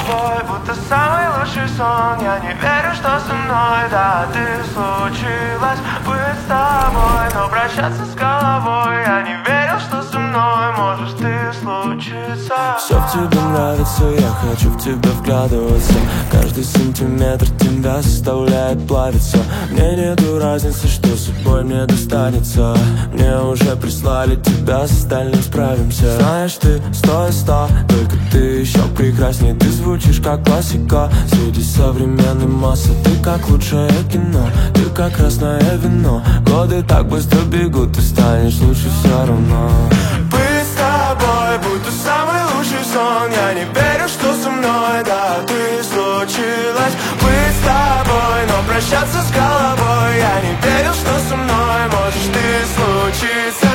тобой, будто самый лучший сон. Я не верю, что со мной, да, ты случилось быть с тобой, но прощаться с головой. Я не верил, что со мной можешь ты случиться. Все в тебе нравится, я хочу в тебя вглядываться. Каждый сантиметр тебя заставляет плавиться. Мне нету разницы, что судьбой мне достанется. Мне уже прислали тебя, с остальным справимся. Знаешь, ты 100 из 100, только ты еще прекраснее. Ты звучишь как классика среди современной массы. Ты как лучшее кино, ты как красное вино. Годы так быстро бегут, ты станешь лучше все равно. Быть с тобой, будто самый лучший сон. Я не верю, что со мной, да, ты случилось быть с тобой, но прощаться с головой. Я не верил, что со мной можешь ты случиться.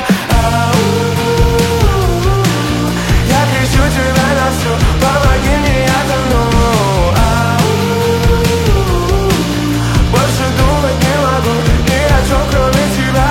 Я кричу тебя на всю, помоги мне, я тону. Больше думать не могу ни о чем, кроме тебя.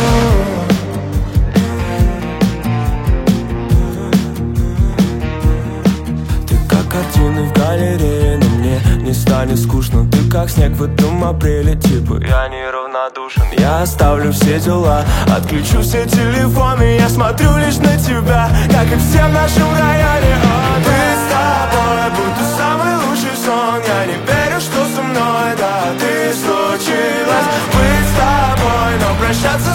Картины в галерее, но мне не станет скучно. Ты как снег в этом апреле, типа я неравнодушен. Я оставлю все дела, отключу все телефоны. Я смотрю лишь на тебя, как и все в нашем районе. Быть с тобой, будто самый лучший сон. Я не верю, что со мной, да, ты случилось быть с тобой, но прощаться